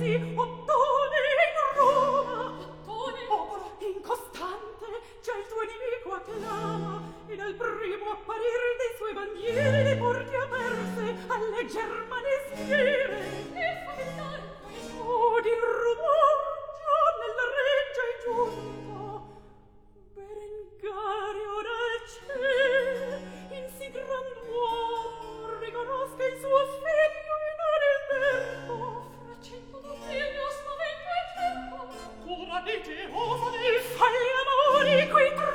Ottone in Roma. Ottone, popolo incostante, già il tuo nemico acclama, e dal primo apparir dei suoi bandieri le porte aperse alle germane schiere. E familiare udi il rumor già nella reggia è giunto. Berengario dal cielo, in sì gran uomo, riconosca il suo figlio in Adalberto. Facendo d'ausilio spavento e tempo, ora di Geova ne fa gli amori coi